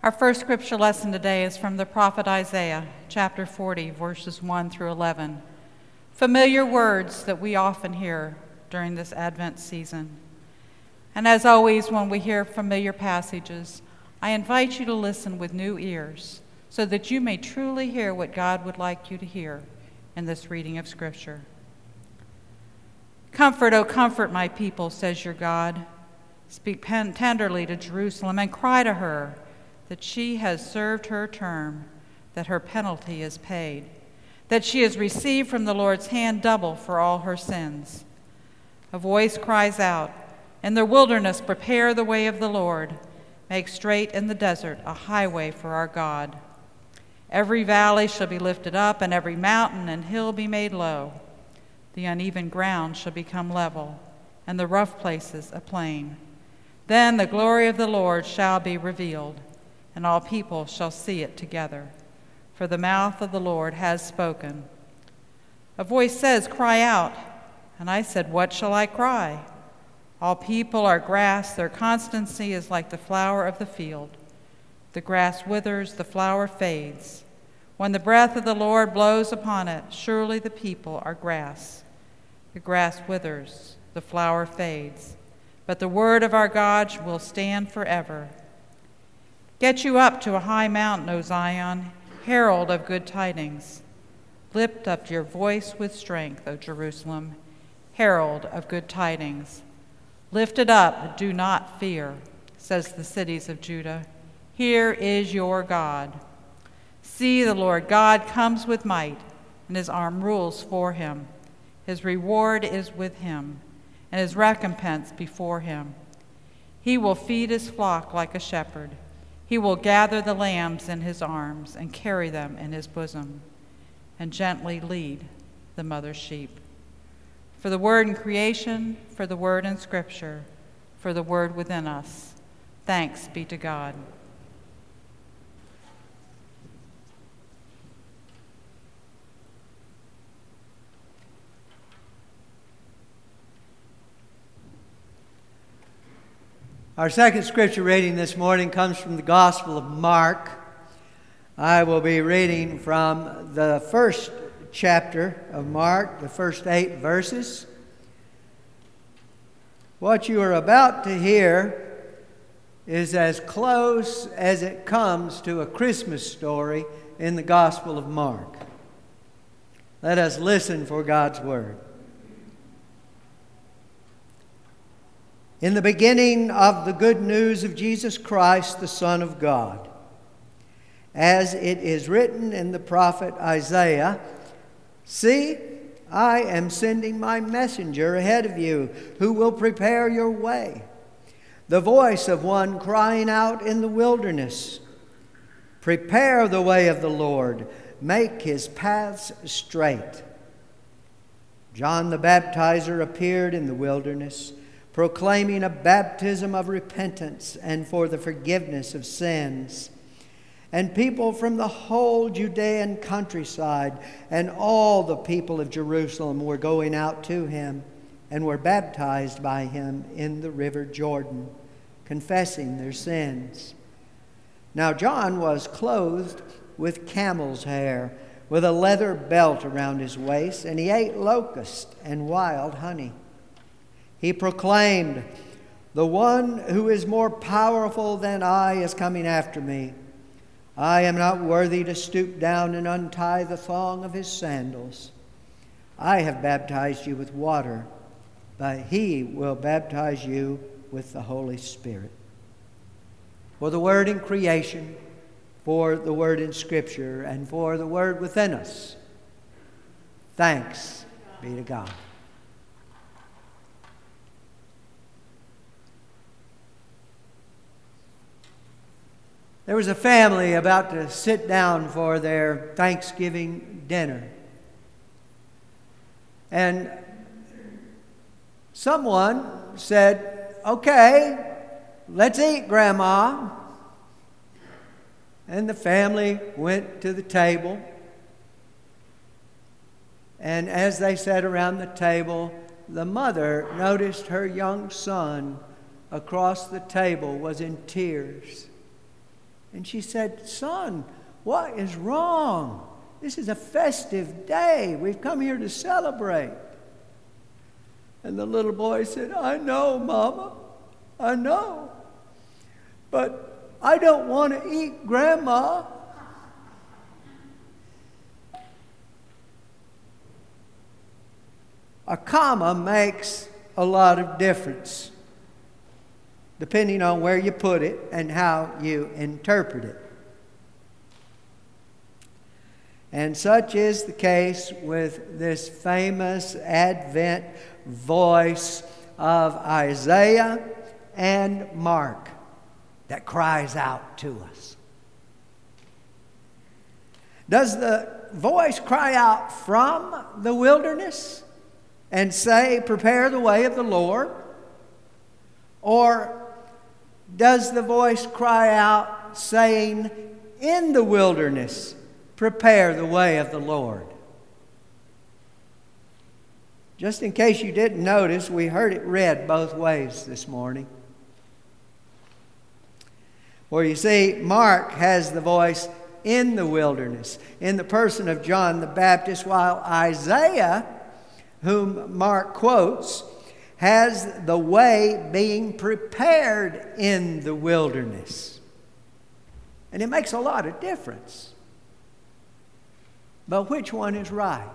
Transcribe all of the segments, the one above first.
Our first scripture lesson today is from the prophet Isaiah, chapter 40, verses 1 through 11. Familiar words that we often hear during this Advent season. And as always, when we hear familiar passages, I invite you to listen with new ears so that you may truly hear what God would like you to hear in this reading of Scripture. Comfort, O comfort my people, says your God. Speak tenderly to Jerusalem and cry to her that she has served her term, that her penalty is paid, that she has received from the Lord's hand double for all her sins. A voice cries out, "In the wilderness prepare the way of the Lord. Make straight in the desert a highway for our God. Every valley shall be lifted up, and every mountain and hill be made low. The uneven ground shall become level, and the rough places a plain. Then the glory of the Lord shall be revealed, and all people shall see it together. For the mouth of the Lord has spoken." A voice says, "Cry out." And I said, "What shall I cry?" All people are grass, their constancy is like the flower of the field. The grass withers, the flower fades. When the breath of the Lord blows upon it, surely the people are grass. The grass withers, the flower fades, but the word of our God will stand forever. Get you up to a high mountain, O Zion, herald of good tidings. Lift up your voice with strength, O Jerusalem, herald of good tidings. Lift it up, do not fear, says the cities of Judah. Here is your God. See, the Lord God comes with might, and his arm rules for him. His reward is with him, and his recompense before him. He will feed his flock like a shepherd. He will gather the lambs in his arms and carry them in his bosom, and gently lead the mother sheep. For the word in creation, for the word in Scripture, for the word within us, thanks be to God. Our second scripture reading this morning comes from the Gospel of Mark. I will be reading from the first chapter of Mark, the first 8 verses. What you are about to hear is as close as it comes to a Christmas story in the Gospel of Mark. Let us listen for God's word. In the beginning of the good news of Jesus Christ, the Son of God, as it is written in the prophet Isaiah, "See, I am sending my messenger ahead of you, who will prepare your way. The voice of one crying out in the wilderness, prepare the way of the Lord, make his paths straight." John the Baptizer appeared in the wilderness, proclaiming a baptism of repentance and for the forgiveness of sins. And people from the whole Judean countryside and all the people of Jerusalem were going out to him and were baptized by him in the river Jordan, confessing their sins. Now John was clothed with camel's hair, with a leather belt around his waist, and he ate locusts and wild honey. He proclaimed, "The one who is more powerful than I is coming after me. I am not worthy to stoop down and untie the thong of his sandals. I have baptized you with water, but he will baptize you with the Holy Spirit." For the word in creation, for the word in Scripture, and for the word within us, thanks be to God. There was a family about to sit down for their Thanksgiving dinner. And someone said, "Okay, let's eat, Grandma." And the family went to the table. And as they sat around the table, the mother noticed her young son across the table was in tears. And she said, "Son, what is wrong? This is a festive day. We've come here to celebrate." And the little boy said, "I know, Mama, I know. But I don't want to eat Grandma." A comma makes a lot of difference, depending on where you put it and how you interpret it. And such is the case with this famous Advent voice of Isaiah and Mark that cries out to us. Does the voice cry out from the wilderness and say, "Prepare the way of the Lord"? Or does the voice cry out saying, "In the wilderness, prepare the way of the Lord"? Just in case you didn't notice, we heard it read both ways this morning. Well, you see, Mark has the voice in the wilderness, in the person of John the Baptist, while Isaiah, whom Mark quotes, has the way being prepared in the wilderness. And it makes a lot of difference. But which one is right?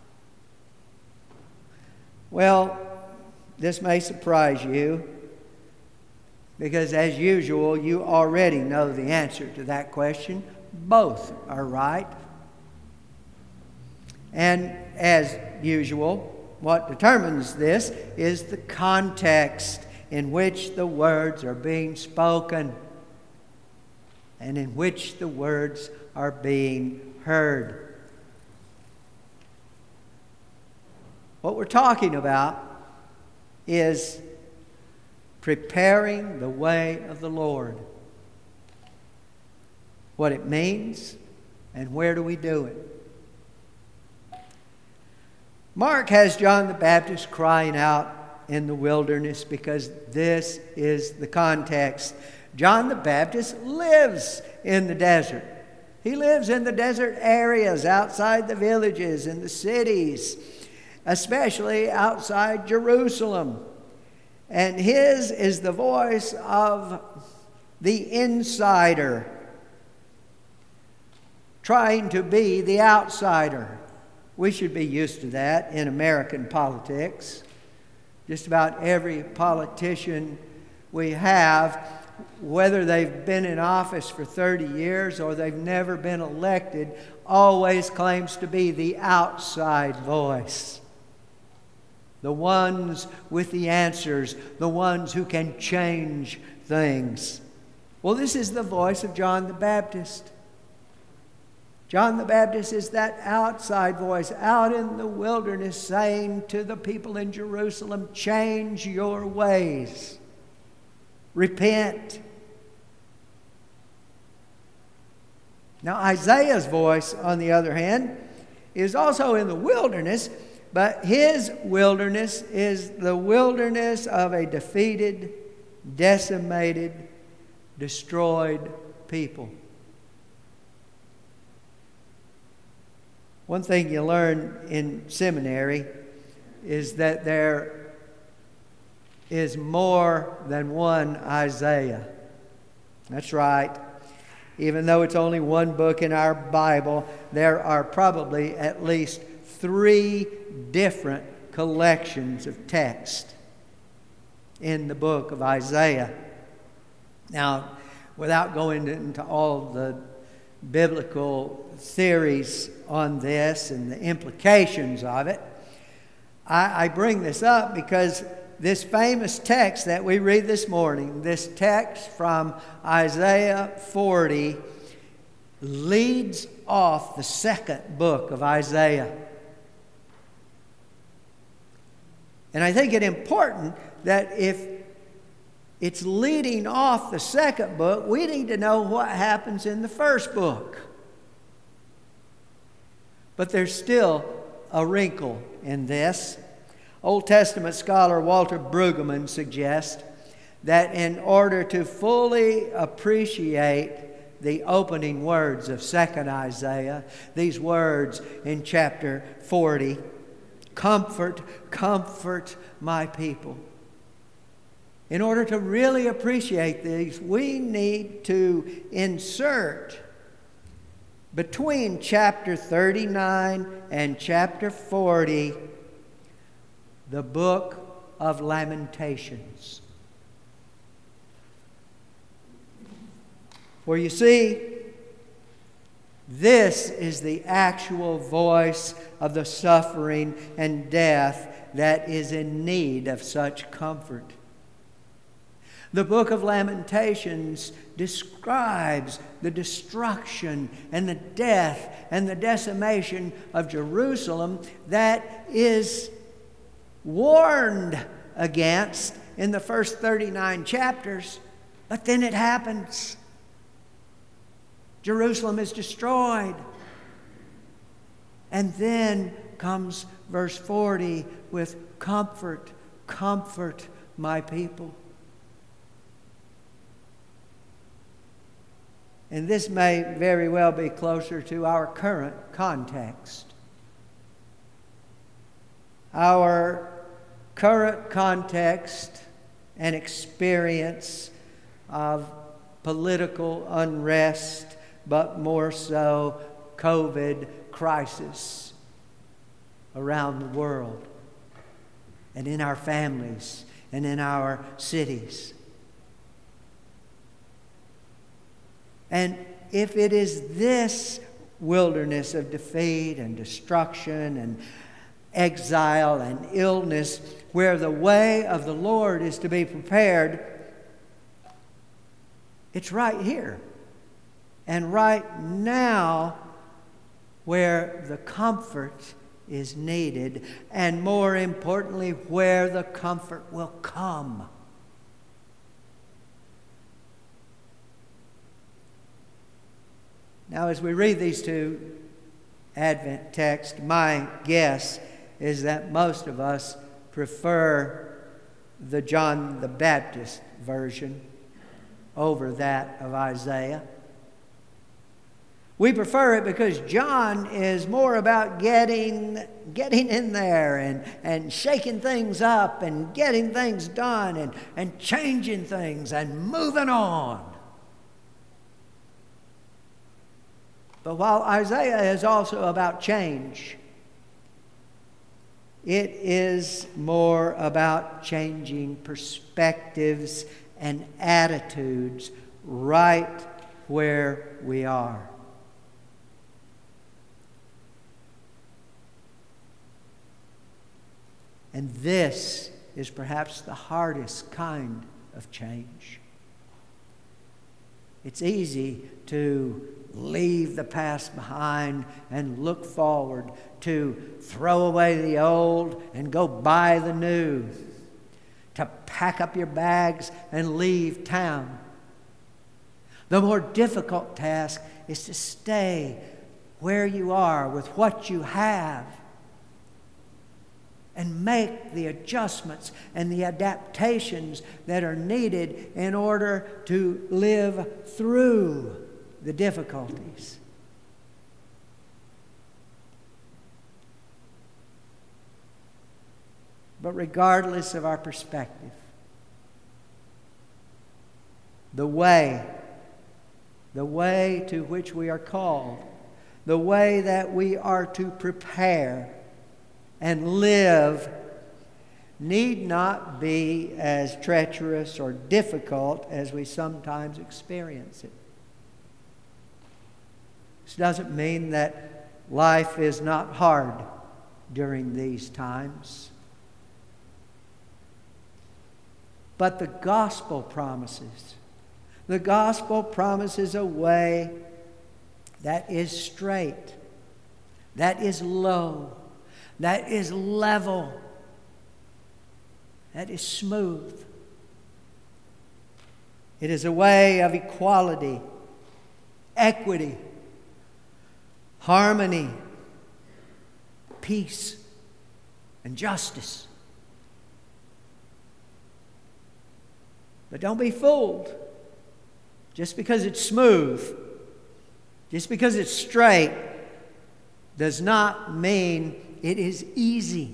Well, this may surprise you, because as usual, you already know the answer to that question. Both are right. And as usual, what determines this is the context in which the words are being spoken and in which the words are being heard. What we're talking about is preparing the way of the Lord. What it means and where do we do it? Mark has John the Baptist crying out in the wilderness because this is the context. John the Baptist lives in the desert. He lives in the desert areas outside the villages and the cities, especially outside Jerusalem. And his is the voice of the insider, trying to be the outsider. We should be used to that in American politics. Just about every politician we have, whether they've been in office for 30 years or they've never been elected, always claims to be the outside voice. The ones with the answers, the ones who can change things. Well, this is the voice of John the Baptist. John the Baptist is that outside voice out in the wilderness saying to the people in Jerusalem, "Change your ways. Repent." Now, Isaiah's voice, on the other hand, is also in the wilderness, but his wilderness is the wilderness of a defeated, decimated, destroyed people. One thing you learn in seminary is that there is more than one Isaiah. That's right. Even though it's only one book in our Bible, there are probably at least 3 different collections of text in the book of Isaiah. Now, without going into all the biblical theories on this and the implications of it, I bring this up because this famous text that we read this morning, this text from Isaiah 40, leads off the second book of Isaiah. And I think it important that if it's leading off the second book, we need to know what happens in the first book. But there's still a wrinkle in this. Old Testament scholar Walter Brueggemann suggests that in order to fully appreciate the opening words of 2nd Isaiah, these words in chapter 40, "Comfort, comfort my people." In order to really appreciate these, we need to insert between chapter 39 and chapter 40 the book of Lamentations. For you see, this is the actual voice of the suffering and death that is in need of such comfort. The book of Lamentations describes the destruction and the death and the decimation of Jerusalem that is warned against in the first 39 chapters, but then it happens. Jerusalem is destroyed. And then comes verse 40 with, "Comfort, comfort my people." And this may very well be closer to our current context. Our current context and experience of political unrest, but more so COVID crisis around the world and in our families and in our cities. And if it is this wilderness of defeat and destruction and exile and illness where the way of the Lord is to be prepared, it's right here and right now where the comfort is needed, and more importantly, where the comfort will come. Now, as we read these two Advent texts, my guess is that most of us prefer the John the Baptist version over that of Isaiah. We prefer it because John is more about getting in there and shaking things up and getting things done and changing things and moving on. But while Isaiah is also about change, it is more about changing perspectives and attitudes right where we are. And this is perhaps the hardest kind of change. It's easy to leave the past behind and look forward, to throw away the old and go buy the new, to pack up your bags and leave town. The more difficult task is to stay where you are with what you have and make the adjustments and the adaptations that are needed in order to live through the difficulties. But regardless of our perspective, the way to which we are called, the way that we are to prepare and live need not be as treacherous or difficult as we sometimes experience it. This doesn't mean that life is not hard during these times. But the gospel promises a way that is straight, that is low, that is level, that is smooth. It is a way of equality, equity, harmony, peace, and justice. But don't be fooled. Just because it's smooth Just because it's straight does not mean it is easy.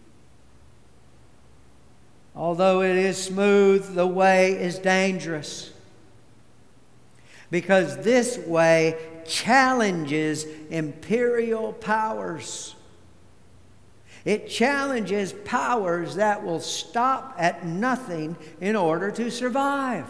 Although it is smooth, the way is dangerous. Because this way challenges imperial powers. It challenges powers that will stop at nothing in order to survive.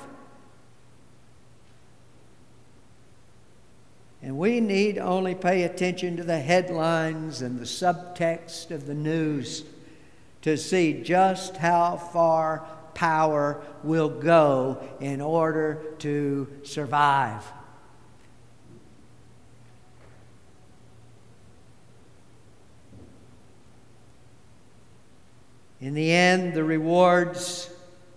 And we need only pay attention to the headlines and the subtext of the news to see just how far power will go in order to survive. In the end, the rewards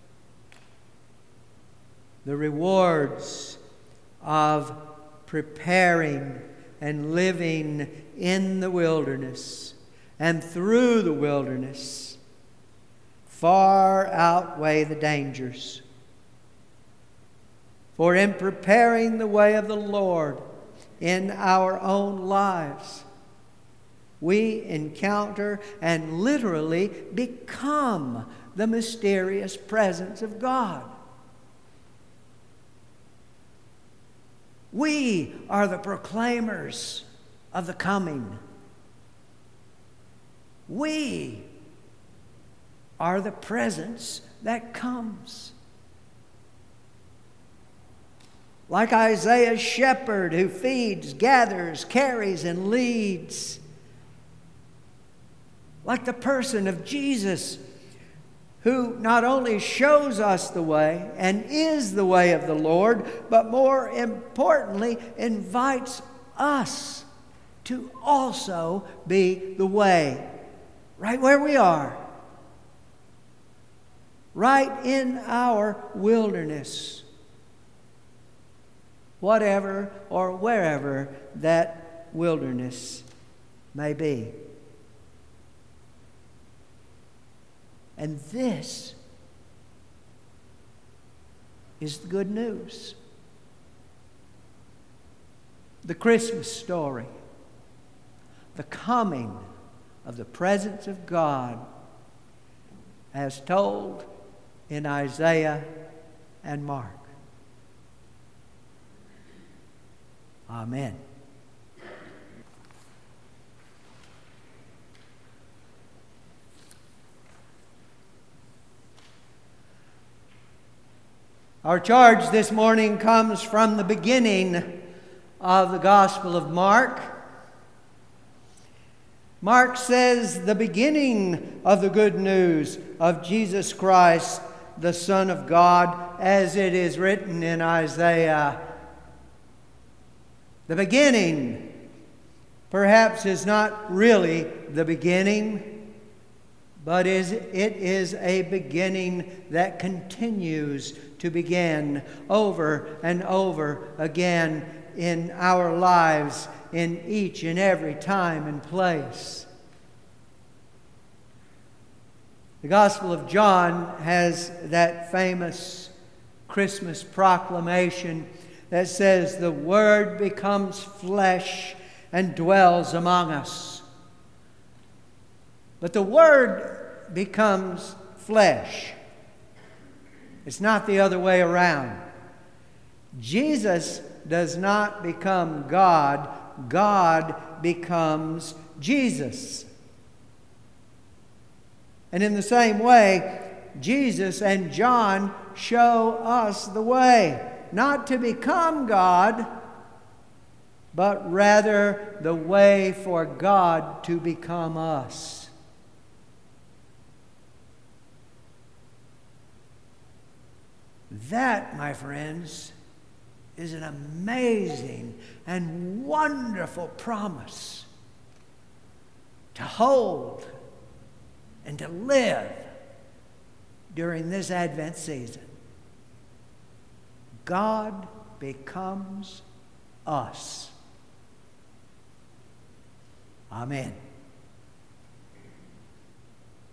of preparing and living in the wilderness and through the wilderness far outweigh the dangers. For in preparing the way of the Lord in our own lives, we encounter and literally become the mysterious presence of God. We are the proclaimers of the coming. We are the presence that comes. Like Isaiah's shepherd who feeds, gathers, carries, and leads. Like the person of Jesus who not only shows us the way and is the way of the Lord, but more importantly, invites us to also be the way, right where we are, right in our wilderness, whatever or wherever that wilderness may be. And this is the good news. The Christmas story. The coming of the presence of God as told in Isaiah and Mark. Amen. Our charge this morning comes from the beginning of the Gospel of Mark. Mark says the beginning of the good news of Jesus Christ, the Son of God, as it is written in Isaiah. The beginning perhaps is not really the beginning, but it is a beginning that continues to begin over and over again in our lives in each and every time and place. The Gospel of John has that famous Christmas proclamation that says, "The Word becomes flesh and dwells among us." But the Word becomes flesh. It's not the other way around. Jesus does not become God. God becomes Jesus. And in the same way, Jesus and John show us the way, not to become God, but rather the way for God to become us. That, my friends, is an amazing and wonderful promise to hold and to live during this Advent season. God becomes us. Amen.